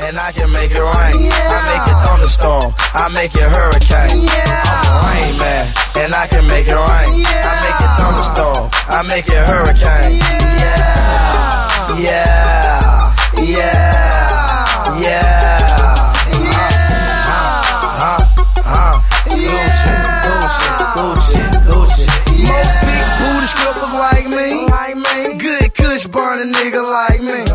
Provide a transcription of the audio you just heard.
and I can make it rain. I make it thunderstorm, I make it hurricane. I'm a rain man, and I can make it rain. I make it thunderstorm, I make it hurricane. Yeah, yeah, yeah, yeah. Most big booty strippers like me, good kush burn a nigga like me.